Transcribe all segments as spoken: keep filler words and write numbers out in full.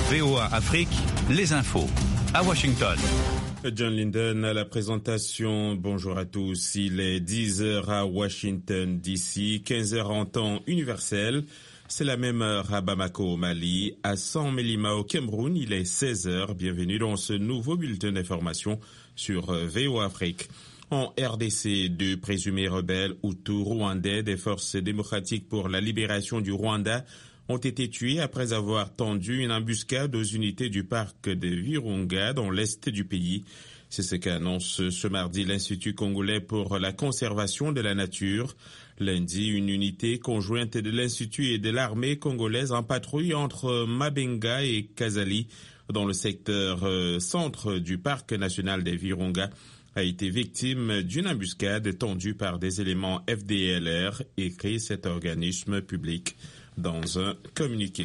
V O A Afrique, les infos. À Washington. John Linden à la présentation. Bonjour à tous. Il est dix heures à Washington D C, quinze heures en temps universel. C'est la même heure à Bamako au Mali. À San Melima au Cameroun, il est seize heures. Bienvenue dans ce nouveau bulletin d'information sur V O A Afrique. En R D C, deux présumés rebelles hutus rwandais des forces démocratiques pour la libération du Rwanda ont été tués après avoir tendu une embuscade aux unités du parc de Virunga dans l'est du pays. C'est ce qu'annonce ce mardi l'Institut congolais pour la conservation de la nature. Lundi, une unité conjointe de l'Institut et de l'armée congolaise en patrouille entre Mabenga et Kazali dans le secteur euh, centre du parc national des Virunga a été victime d'une embuscade tendue par des éléments F D L R, écrit cet organisme public dans un communiqué.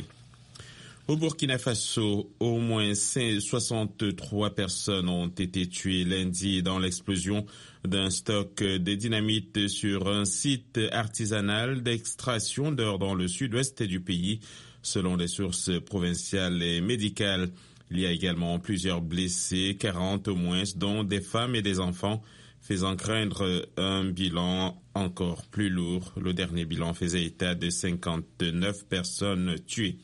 Au Burkina Faso, au moins soixante-trois personnes ont été tuées lundi dans l'explosion d'un stock de dynamite sur un site artisanal d'extraction d'or dans le sud-ouest du pays, selon des sources provinciales et médicales. Il y a également plusieurs blessés, quarante au moins, dont des femmes et des enfants, faisant craindre un bilan encore plus lourd. Le dernier bilan faisait état de cinquante-neuf personnes tuées.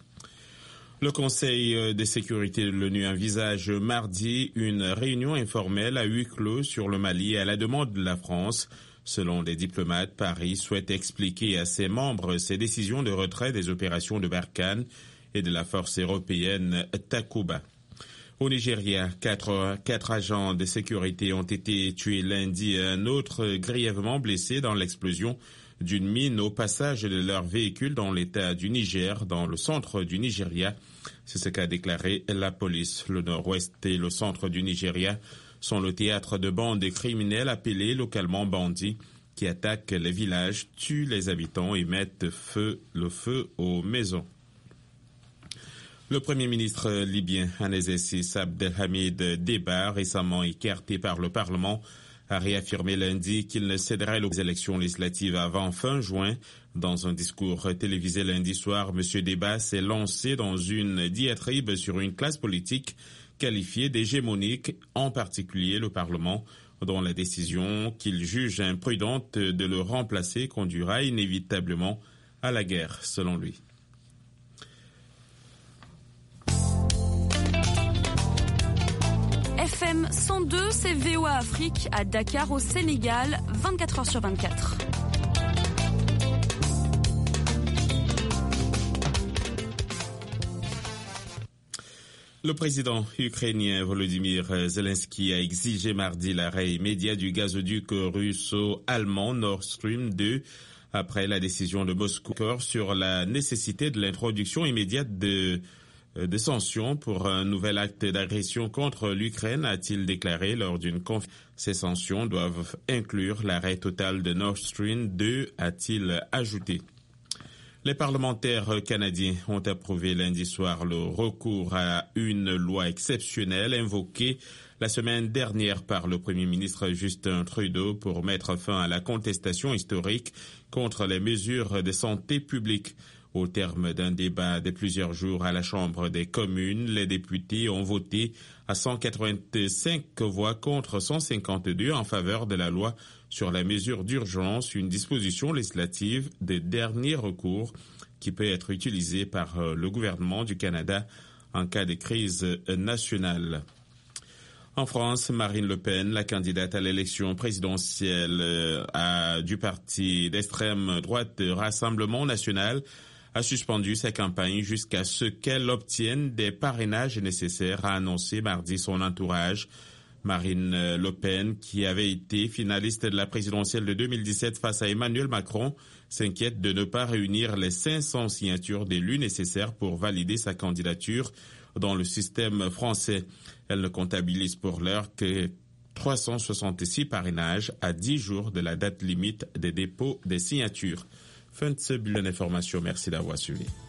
Le Conseil de sécurité de l'ONU envisage mardi une réunion informelle à huis clos sur le Mali à la demande de la France. Selon les diplomates, Paris souhaite expliquer à ses membres ses décisions de retrait des opérations de Barkhane et de la force européenne Takuba. Au Nigeria, quatre, quatre agents de sécurité ont été tués lundi et un autre grièvement blessé dans l'explosion d'une mine au passage de leur véhicule dans l'état du Niger, dans le centre du Nigeria. C'est ce qu'a déclaré la police. Le nord-ouest et le centre du Nigeria sont le théâtre de bandes criminelles appelées localement bandits qui attaquent les villages, tuent les habitants et mettent feu, le feu aux maisons. Le Premier ministre libyen en exercice Abdelhamid Deba, récemment écarté par le Parlement, a réaffirmé lundi qu'il ne céderait aux élections législatives avant fin juin. Dans un discours télévisé lundi soir, M. Deba s'est lancé dans une diatribe sur une classe politique qualifiée d'hégémonique, en particulier le Parlement, dont la décision qu'il juge imprudente de le remplacer conduira inévitablement à la guerre, selon lui. F M cent deux, c'est V O A Afrique à Dakar au Sénégal, vingt-quatre heures sur vingt-quatre. Le président ukrainien Volodymyr Zelensky a exigé mardi l'arrêt immédiat du gazoduc russo-allemand Nord Stream deux après la décision de Moscou sur la nécessité de l'introduction immédiate de de sanctions pour un nouvel acte d'agression contre l'Ukraine, a-t-il déclaré lors d'une conférence. Ces sanctions doivent inclure l'arrêt total de Nord Stream deux, a-t-il ajouté. Les parlementaires canadiens ont approuvé lundi soir le recours à une loi exceptionnelle invoquée la semaine dernière par le Premier ministre Justin Trudeau pour mettre fin à la contestation historique contre les mesures de santé publique. Au terme d'un débat de plusieurs jours à la Chambre des communes, les députés ont voté à cent quatre-vingt-cinq voix contre cent cinquante-deux en faveur de la loi sur la mesure d'urgence, une disposition législative de dernier recours qui peut être utilisée par le gouvernement du Canada en cas de crise nationale. En France, Marine Le Pen, la candidate à l'élection présidentielle à, du parti d'extrême droite Rassemblement national, a suspendu sa campagne jusqu'à ce qu'elle obtienne des parrainages nécessaires, a annoncé mardi son entourage. Marine Le Pen, qui avait été finaliste de la présidentielle de deux mille dix-sept face à Emmanuel Macron, s'inquiète de ne pas réunir les cinq cents signatures d'élus nécessaires pour valider sa candidature dans le système français. Elle ne comptabilise pour l'heure que trois cent soixante-six parrainages à dix jours de la date limite des dépôts des signatures. Fin de ce bulletin d'information. Merci d'avoir suivi.